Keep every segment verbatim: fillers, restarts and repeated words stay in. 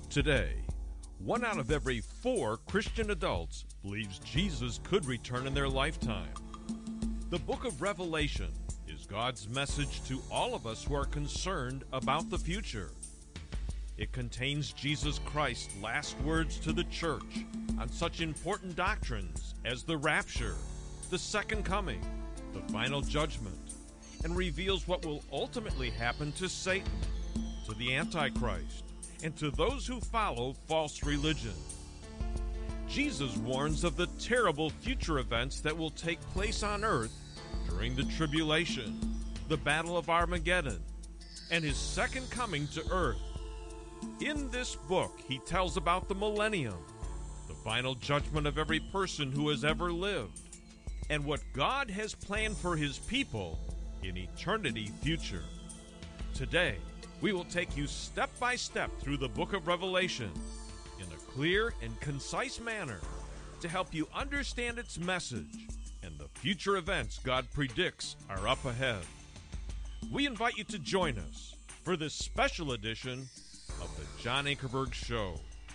Today, one out of every four Christian adults believes Jesus could return in their lifetime. The book of Revelation is God's message to all of us who are concerned about the future. It contains Jesus Christ's last words to the church on such important doctrines as the rapture, the second coming, the final judgment, and reveals what will ultimately happen to Satan, to the Antichrist, and to those who follow false religion. Jesus warns of the terrible future events that will take place on earth during the tribulation, the battle of Armageddon, and his second coming to earth. In this book, he tells about the millennium, the final judgment of every person who has ever lived, and what God has planned for his people in eternity future. Today, we will take you step by step through the book of Revelation in a clear and concise manner to help you understand its message and the future events God predicts are up ahead. We invite you to join us for this special edition of the John Ankerberg Show.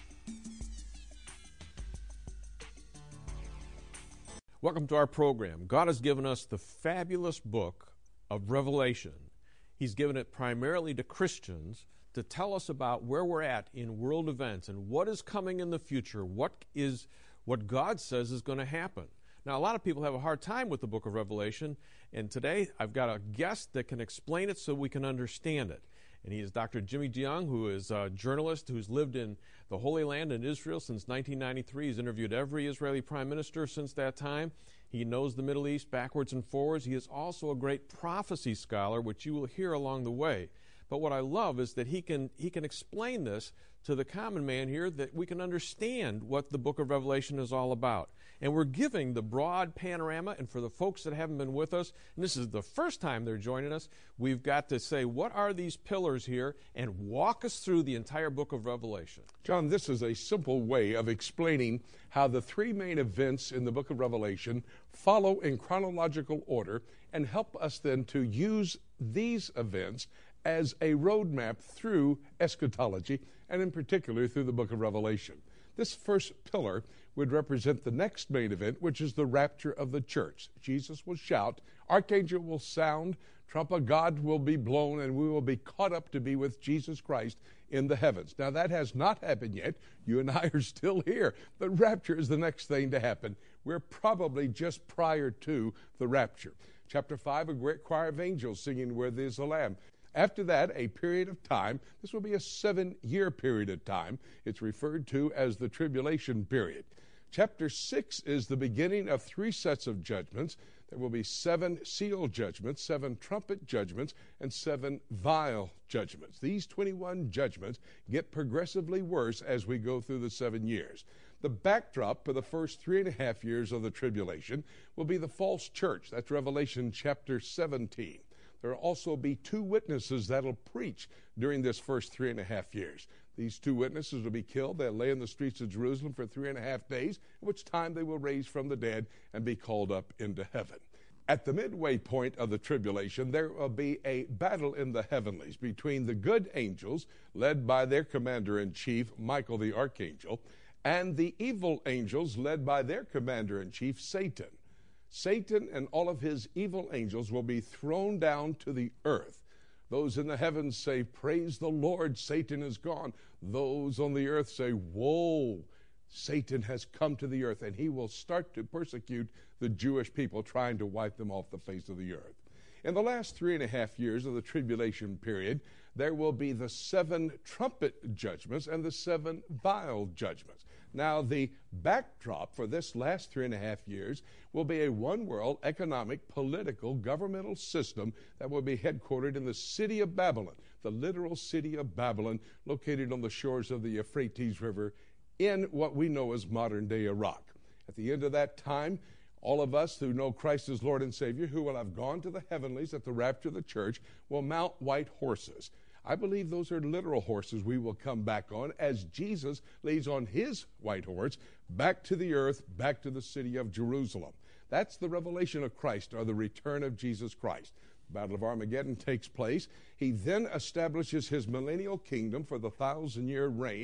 Welcome to our program. God has given us the fabulous book of Revelation. He's given it primarily to Christians to tell us about where we're at in world events and what is coming in the future, what is what God says is going to happen. Now, a lot of people have a hard time with the book of Revelation, and today I've got a guest that can explain it so we can understand it. And he is Doctor Jimmy DeYoung, who is a journalist who's lived in the Holy Land in Israel since nineteen ninety-three. He's interviewed every Israeli prime minister since that time. He knows the Middle East backwards and forwards. He is also a great prophecy scholar, which you will hear along the way. But what I love is that he can he can explain this to the common man here, that we can understand what the book of Revelation is all about. And we're giving the broad panorama, and for the folks that haven't been with us, and this is the first time they're joining us, we've got to say, what are these pillars here, and walk us through the entire book of Revelation. John, this is a simple way of explaining how the three main events in the book of Revelation follow in chronological order and help us then to use these events as a roadmap through eschatology, and in particular through the book of Revelation. This first pillar would represent the next main event, which is the rapture of the church. Jesus will shout, archangel will sound, trump of God will be blown, and we will be caught up to be with Jesus Christ in the heavens. Now, that has not happened yet. You and I are still here. The rapture is the next thing to happen. We're probably just prior to the rapture. Chapter five, a great choir of angels singing, "Worthy is the Lamb." After that, a period of time. This will be a seven-year period of time. It's referred to as the tribulation period. Chapter six is the beginning of three sets of judgments. There will be seven seal judgments, seven trumpet judgments, and seven vial judgments. These twenty-one judgments get progressively worse as we go through the seven years. The backdrop for the first three and a half years of the tribulation will be the false church. That's Revelation chapter seventeen. There will also be two witnesses that will preach during this first three and a half years. These two witnesses will be killed. They'll lay in the streets of Jerusalem for three and a half days, at which time they will raise from the dead and be called up into heaven. At the midway point of the tribulation, there will be a battle in the heavenlies between the good angels, led by their commander-in-chief, Michael the archangel, and the evil angels, led by their commander-in-chief, Satan. Satan and all of his evil angels will be thrown down to the earth. Those in the heavens say, "Praise the Lord, Satan is gone." Those on the earth say, "Woe, Satan has come to the earth," and he will start to persecute the Jewish people, trying to wipe them off the face of the earth. In the last three and a half years of the tribulation period, there will be the seven trumpet judgments and the seven vial judgments. Now, the backdrop for this last three and a half years will be a one-world economic, political, governmental system that will be headquartered in the city of Babylon, the literal city of Babylon, located on the shores of the Euphrates River in what we know as modern-day Iraq. At the end of that time, all of us who know Christ as Lord and Savior, who will have gone to the heavenlies at the rapture of the church, will mount white horses. I believe those are literal horses we will come back on as Jesus leads on his white horse back to the earth, back to the city of Jerusalem. That's the revelation of Christ, or the return of Jesus Christ. The Battle of Armageddon takes place. He then establishes his millennial kingdom for the thousand-year reign,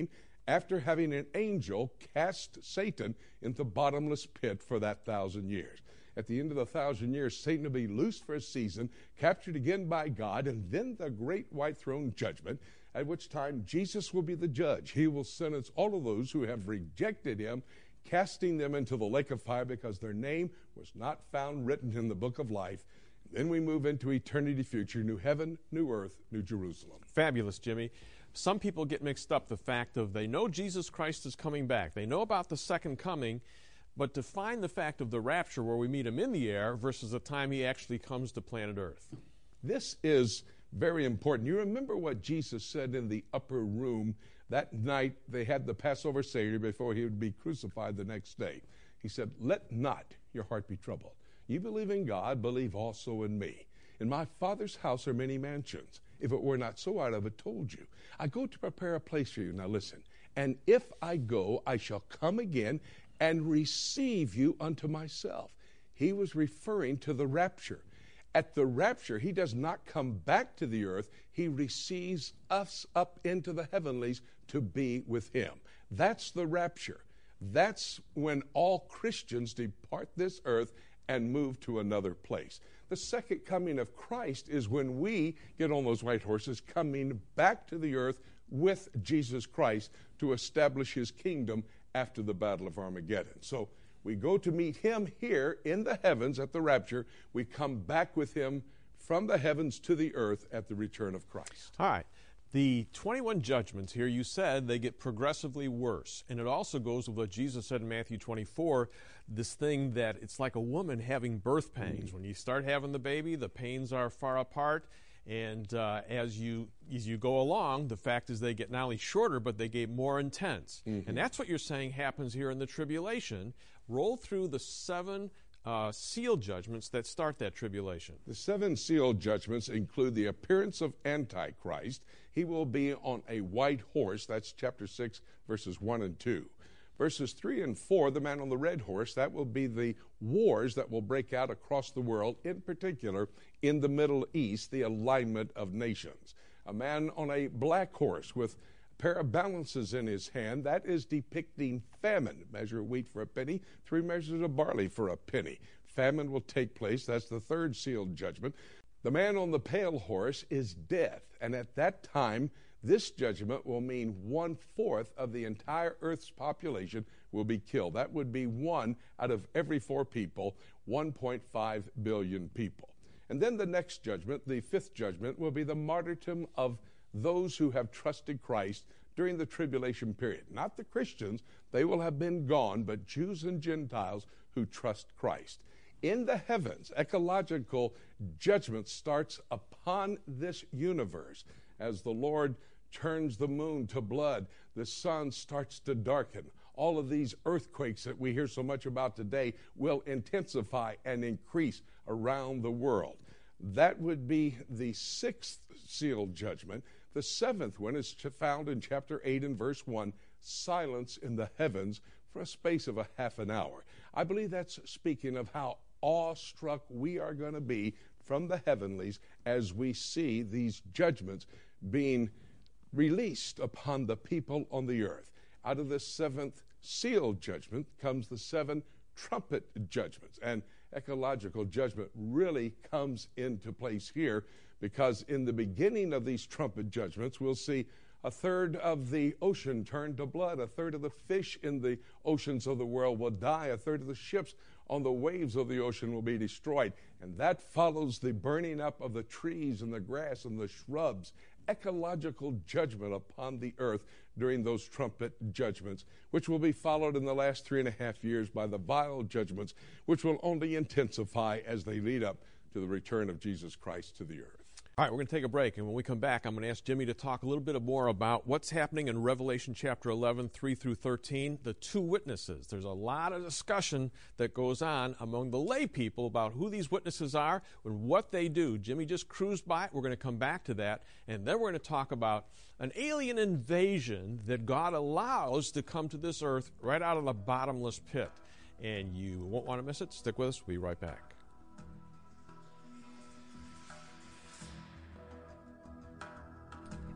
after having an angel cast Satan into bottomless pit for that thousand years. At the end of the thousand years, Satan will be loosed for a season, captured again by God, and then the great white throne judgment, at which time Jesus will be the judge. He will sentence all of those who have rejected him, casting them into the lake of fire because their name was not found written in the book of life. Then we move into eternity future, new heaven, new earth, new Jerusalem. Fabulous, Jimmy. Some people get mixed up the fact of they know Jesus Christ is coming back. They know about the second coming, but to find the fact of the rapture where we meet him in the air versus the time he actually comes to planet Earth. This is very important. You remember what Jesus said in the upper room that night they had the Passover Seder before he would be crucified the next day. He said, "Let not your heart be troubled. You believe in God, believe also in me. In my Father's house are many mansions. If it were not so, I'd have told you. I go to prepare a place for you." Now listen. "And if I go, I shall come again and receive you unto myself." He was referring to the rapture. At the rapture, he does not come back to the earth. He receives us up into the heavenlies to be with him. That's the rapture. That's when all Christians depart this earth and move to another place. The second coming of Christ is when we get on those white horses coming back to the earth with Jesus Christ to establish his kingdom after the Battle of Armageddon. So we go to meet him here in the heavens at the rapture. We come back with him from the heavens to the earth at the return of Christ. All right. The twenty-one judgments here, you said they get progressively worse. And it also goes with what Jesus said in Matthew twenty-four, this thing that it's like a woman having birth pangs. When you start having the baby, the pains are far apart. And uh, as you as you go along, the fact is they get not only shorter, but they get more intense. Mm-hmm. And that's what you're saying happens here in the tribulation. Roll through the seven uh, seal judgments that start that tribulation. The seven seal judgments include the appearance of Antichrist. He will be on a white horse. That's chapter six, verses one and two. Verses three and four, the man on the red horse, that will be the wars that will break out across the world, in particular in the Middle East, the alignment of nations. A man on a black horse with a pair of balances in his hand, that is depicting famine. Measure of wheat for a penny, three measures of barley for a penny. Famine will take place. That's the third sealed judgment. The man on the pale horse is death, and at that time, this judgment will mean one-fourth of the entire Earth's population will be killed. That would be one out of every four people, one point five billion people. And then the next judgment, the fifth judgment, will be the martyrdom of those who have trusted Christ during the tribulation period. Not the Christians, they will have been gone, but Jews and Gentiles who trust Christ. In the heavens, ecological judgment starts upon this universe. As the Lord turns the moon to blood, the sun starts to darken. All of these earthquakes that we hear so much about today will intensify and increase around the world. That would be the sixth sealed judgment. The seventh one is found in chapter eight and verse one, silence in the heavens for a space of a half an hour. I believe that's speaking of how awestruck we are going to be from the heavenlies as we see these judgments being released upon the people on the earth. Out of this seventh seal judgment comes the seven trumpet judgments. And ecological judgment really comes into place here because in the beginning of these trumpet judgments, we'll see a third of the ocean turn to blood. A third of the fish in the oceans of the world will die. A third of the ships on the waves of the ocean will be destroyed. And that follows the burning up of the trees and the grass and the shrubs. Ecological judgment upon the earth during those trumpet judgments, which will be followed in the last three and a half years by the vial judgments, which will only intensify as they lead up to the return of Jesus Christ to the earth. All right, we're going to take a break, and when we come back, I'm going to ask Jimmy to talk a little bit more about what's happening in Revelation chapter eleven, three through thirteen, the two witnesses. There's a lot of discussion that goes on among the lay people about who these witnesses are and what they do. Jimmy just cruised by it. We're going to come back to that, and then we're going to talk about an alien invasion that God allows to come to this earth right out of the bottomless pit. And you won't want to miss it. Stick with us. We'll be right back.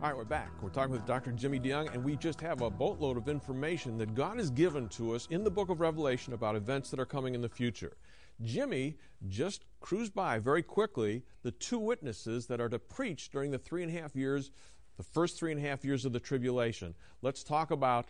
All right, we're back. We're talking with Doctor Jimmy DeYoung, and we just have a boatload of information that God has given to us in the book of Revelation about events that are coming in the future. Jimmy just cruised by very quickly the two witnesses that are to preach during the three and a half years, the first three and a half years of the tribulation. Let's talk about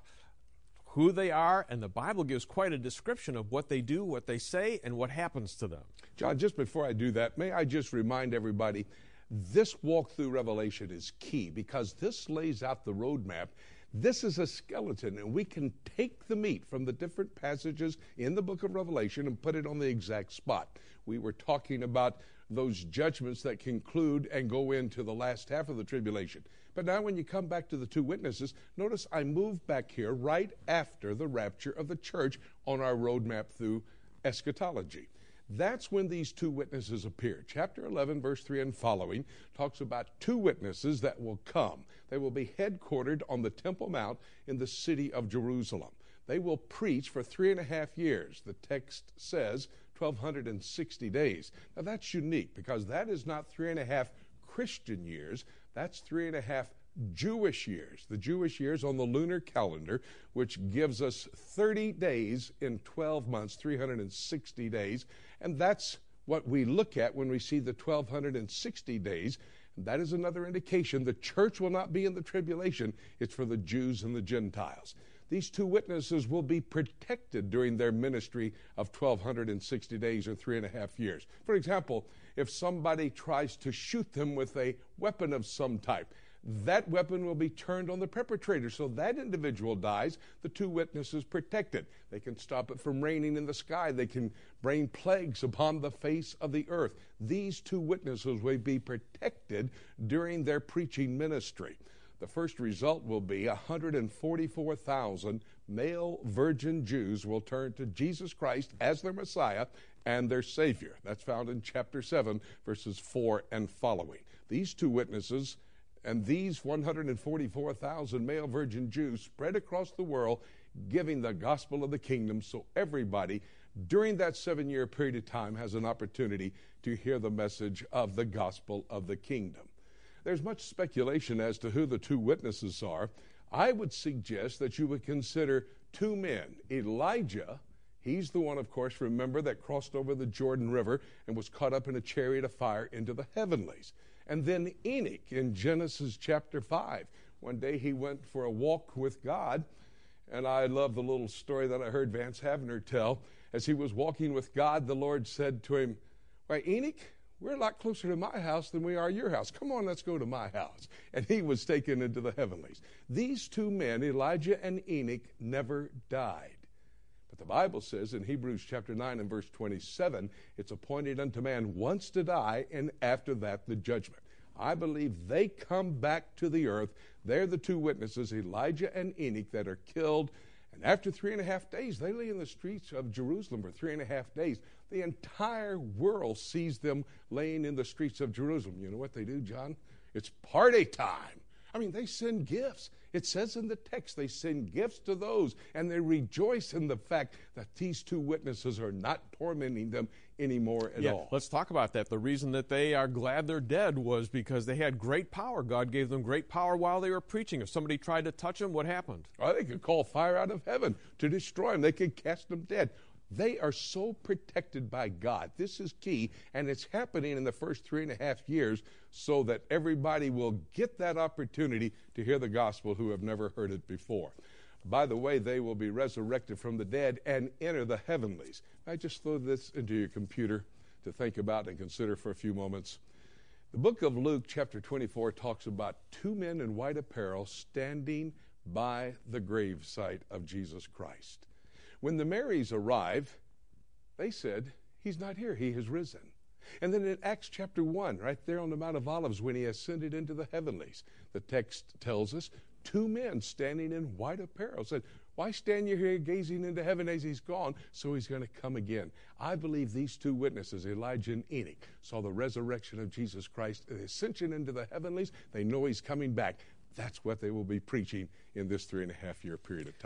who they are, and the Bible gives quite a description of what they do, what they say, and what happens to them. John, just before I do that, may I just remind everybody, this walk through Revelation is key because this lays out the roadmap. This is a skeleton, and we can take the meat from the different passages in the book of Revelation and put it on the exact spot. We were talking about those judgments that conclude and go into the last half of the tribulation. But now when you come back to the two witnesses, notice I moved back here right after the rapture of the church on our roadmap through eschatology. That's when these two witnesses appear. Chapter eleven, verse three and following talks about two witnesses that will come. They will be headquartered on the Temple Mount in the city of Jerusalem. They will preach for three and a half years. The text says twelve sixty days. Now that's unique because that is not three and a half Christian years. That's three and a half Jewish years. The Jewish years on the lunar calendar, which gives us thirty days in twelve months, three hundred sixty days. And that's what we look at when we see the twelve sixty days. And that is another indication the church will not be in the tribulation. It's for the Jews and the Gentiles. These two witnesses will be protected during their ministry of twelve sixty days or three and a half years. For example, if somebody tries to shoot them with a weapon of some type, that weapon will be turned on the perpetrator. So that individual dies, the two witnesses protected. They can stop it from raining in the sky. They can bring plagues upon the face of the earth. These two witnesses will be protected during their preaching ministry. The first result will be one hundred forty-four thousand male virgin Jews will turn to Jesus Christ as their Messiah and their Savior. That's found in chapter seven, verses four and following. These two witnesses and these one hundred forty-four thousand male virgin Jews spread across the world, giving the gospel of the kingdom so everybody during that seven-year period of time has an opportunity to hear the message of the gospel of the kingdom. There's much speculation as to who the two witnesses are. I would suggest that you would consider two men. Elijah, he's the one, of course, remember, that crossed over the Jordan River and was caught up in a chariot of fire into the heavenlies. And then Enoch in Genesis chapter five. One day he went for a walk with God, and I love the little story that I heard Vance Havner tell. As he was walking with God, the Lord said to him, "Why, Enoch, we're a lot closer to my house than we are your house. Come on, let's go to my house." And he was taken into the heavenlies. These two men, Elijah and Enoch, never died. But the Bible says in Hebrews chapter nine and verse twenty-seven, it's appointed unto man once to die, and after that the judgment. I believe they come back to the earth. They're the two witnesses, Elijah and Enoch, that are killed. And after three and a half days, they lay in the streets of Jerusalem for three and a half days. The entire world sees them laying in the streets of Jerusalem. You know what they do, John? It's party time. I mean, they send gifts. It says in the text they send gifts to those, and they rejoice in the fact that these two witnesses are not tormenting them anymore at yeah, all. Let's talk about that. The reason that they are glad they're dead was because they had great power. God gave them great power while they were preaching. If somebody tried to touch them, what happened? Oh, they could call fire out of heaven to destroy them. They could cast them dead. They are so protected by God. This is key, and it's happening in the first three and a half years so that everybody will get that opportunity to hear the gospel who have never heard it before. By the way, they will be resurrected from the dead and enter the heavenlies. I just throw this into your computer to think about and consider for a few moments. The book of Luke, chapter twenty-four, talks about two men in white apparel standing by the gravesite of Jesus Christ. When the Marys arrive, they said, "He's not here, he has risen." And then in Acts chapter one, right there on the Mount of Olives, when he ascended into the heavenlies, the text tells us two men standing in white apparel said, "Why stand you here gazing into heaven as he's gone? So he's going to come again." I believe these two witnesses, Elijah and Enoch, saw the resurrection of Jesus Christ, the ascension into the heavenlies. They know he's coming back. That's what they will be preaching in this three and a half year period of time.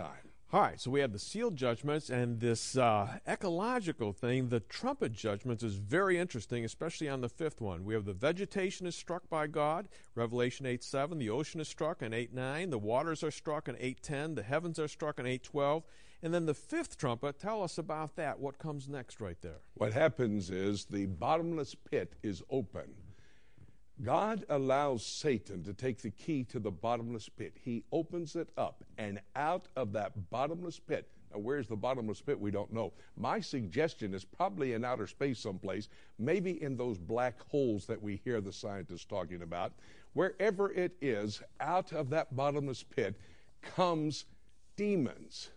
All right, so we have the seal judgments and this uh, ecological thing. The trumpet judgments is very interesting, especially on the fifth one. We have the vegetation is struck by God, Revelation eight seven. The ocean is struck in eight nine. The waters are struck in eight ten. The heavens are struck in eight twelve. And then the fifth trumpet, tell us about that. What comes next right there? What happens is the bottomless pit is open. God allows Satan to take the key to the bottomless pit. He opens it up, and out of that bottomless pit, now where's the bottomless pit? We don't know. My suggestion is probably in outer space someplace, maybe in those black holes that we hear the scientists talking about. Wherever it is, out of that bottomless pit comes demons,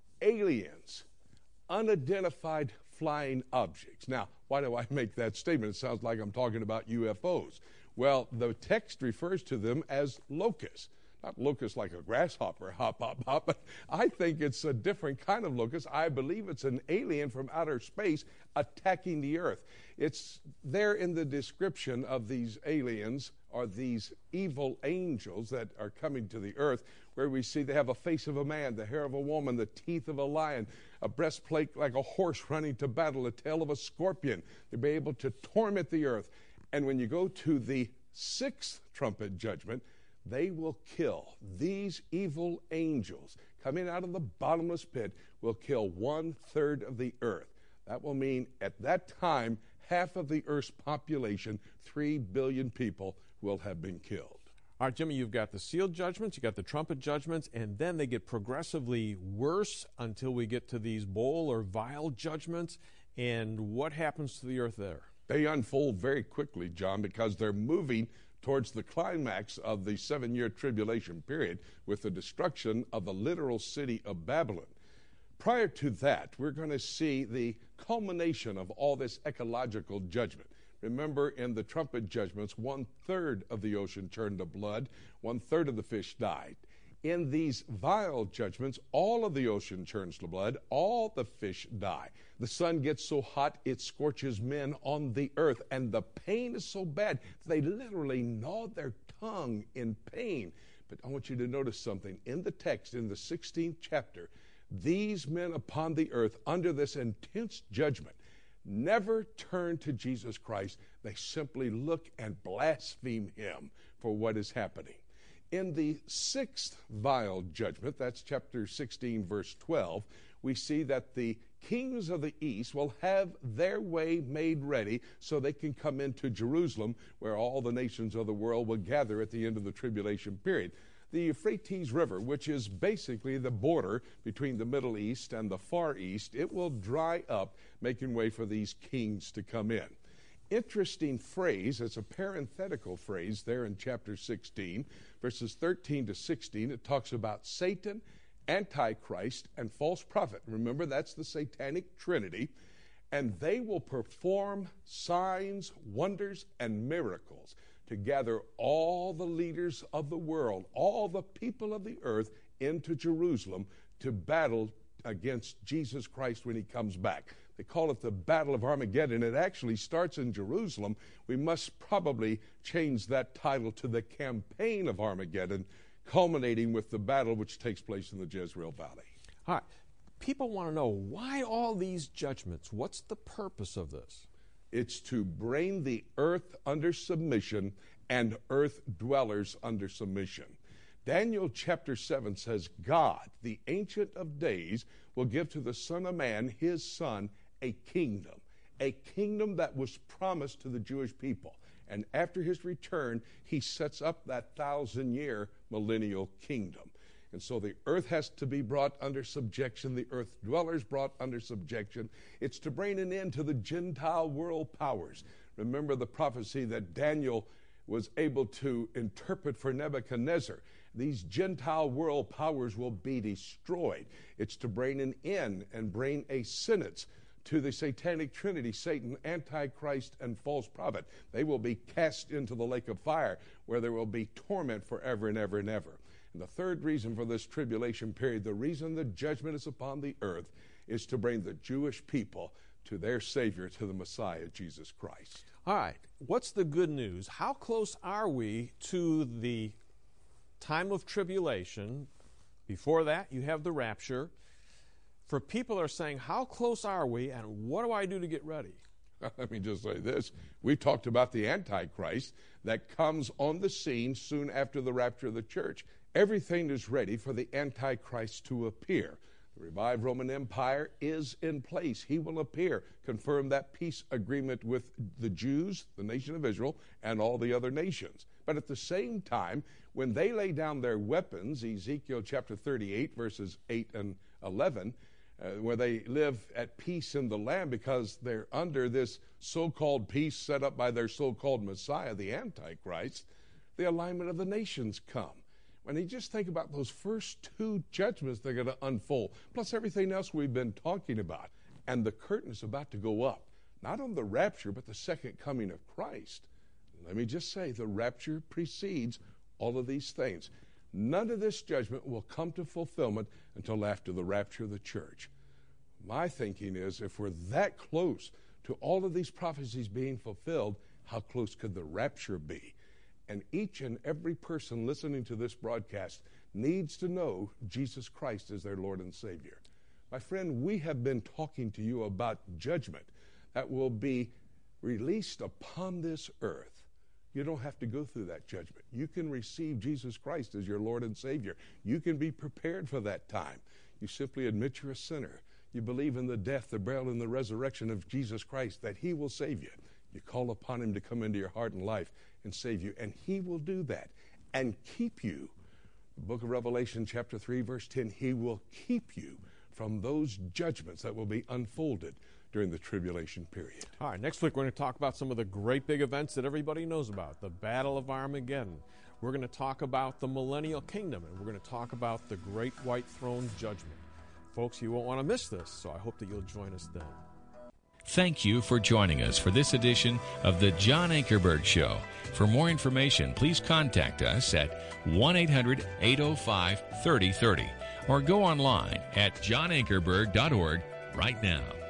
aliens, unidentified flying objects. Now, why do I make that statement? It sounds like I'm talking about U F Os. Well, the text refers to them as locusts. Not locusts like a grasshopper, hop, hop, hop, but I think it's a different kind of locust. I believe it's an alien from outer space attacking the earth. It's there in the description of these aliens or these evil angels that are coming to the earth, where we see they have a face of a man, the hair of a woman, the teeth of a lion, a breastplate like a horse running to battle, a tail of a scorpion. They'll be able to torment the earth. And when you go to the sixth trumpet judgment, they will kill. These evil angels coming out of the bottomless pit will kill one-third of the earth. That will mean at that time, half of the earth's population, three billion people, will have been killed. All right, Jimmy, you've got the seal judgments, you've got the trumpet judgments, and then they get progressively worse until we get to these bowl or vial judgments. And what happens to the earth there? They unfold very quickly, John, because they're moving towards the climax of the seven-year tribulation period with the destruction of the literal city of Babylon. Prior to that, we're going to see the culmination of all this ecological judgment. Remember, in the trumpet judgments, one-third of the ocean turned to blood, one-third of the fish died. In these vial judgments, all of the ocean turns to blood, all the fish die. The sun gets so hot it scorches men on the earth, and the pain is so bad they literally gnaw their tongue in pain. But I want you to notice something. In the text, in the sixteenth chapter, these men upon the earth, under this intense judgment, never turn to Jesus Christ. They simply look and blaspheme him for what is happening. In the sixth vial judgment, that's chapter sixteen, verse twelve, we see that the kings of the east will have their way made ready so they can come into Jerusalem, where all the nations of the world will gather at the end of the tribulation period. The Euphrates River, which is basically the border between the Middle East and the Far East, it will dry up, making way for these kings to come in. Interesting phrase, it's a parenthetical phrase there in chapter sixteen, verses thirteen to sixteen. It talks about Satan, Antichrist, and false prophet. Remember, that's the satanic trinity. And they will perform signs, wonders, and miracles to gather all the leaders of the world, all the people of the earth, into Jerusalem to battle against Jesus Christ when he comes back. They call it the Battle of Armageddon. It actually starts in Jerusalem. We must probably change that title to the Campaign of Armageddon, culminating with the battle which takes place in the Jezreel Valley. All right. People want to know, why all these judgments? What's the purpose of this? It's to bring the earth under submission and earth dwellers under submission. Daniel chapter seven says, God, the Ancient of Days, will give to the Son of Man, his Son, a kingdom, a kingdom that was promised to the Jewish people. And after his return, he sets up that thousand-year millennial kingdom. And so the earth has to be brought under subjection, the earth dwellers brought under subjection. It's to bring an end to the Gentile world powers. Remember the prophecy that Daniel was able to interpret for Nebuchadnezzar. These Gentile world powers will be destroyed. It's to bring an end and bring a sentence to the satanic trinity, Satan, Antichrist, and false prophet. They will be cast into the lake of fire, where there will be torment forever and ever and ever. And the third reason for this tribulation period, the reason the judgment is upon the earth, is to bring the Jewish people to their Savior, to the Messiah, Jesus Christ. All right. What's the good news? How close are we to the time of tribulation Before that, you have the rapture. For people that are saying, how close are we, and what do I do to get ready? Let me just say this. We talked about the Antichrist that comes on the scene soon after the rapture of the church. Everything is ready for the Antichrist to appear. The revived Roman Empire is in place. He will appear, confirm that peace agreement with the Jews, the nation of Israel, and all the other nations. But at the same time, when they lay down their weapons, Ezekiel chapter thirty-eight, verses eight and eleven, uh, where they live at peace in the land because they're under this so-called peace set up by their so-called Messiah, the Antichrist, the alignment of the nations come. When you just think about those first two judgments that are going to unfold, plus everything else we've been talking about, and the curtain is about to go up, not on the rapture, but the second coming of Christ. Let me just say, the rapture precedes all of these things. None of this judgment will come to fulfillment until after the rapture of the church. My thinking is, if we're that close to all of these prophecies being fulfilled, how close could the rapture be? And each and every person listening to this broadcast needs to know Jesus Christ is their Lord and Savior. My friend, we have been talking to you about judgment that will be released upon this earth. You don't have to go through that judgment. You can receive Jesus Christ as your Lord and Savior. You can be prepared for that time. You simply admit you're a sinner. You believe in the death, the burial, and the resurrection of Jesus Christ, that He will save you. You call upon Him to come into your heart and life and save you, and He will do that and keep you. The book of Revelation chapter three, verse ten, He will keep you from those judgments that will be unfolded during the tribulation period. All right, next week we're going to talk about some of the great big events that everybody knows about, the Battle of Armageddon. We're going to talk about the Millennial Kingdom, and we're going to talk about the Great White Throne Judgment. Folks, you won't want to miss this, so I hope that you'll join us then. Thank you for joining us for this edition of the John Ankerberg Show. For more information, please contact us at one eight hundred, eight oh five, three oh three oh or go online at john ankerberg dot org right now.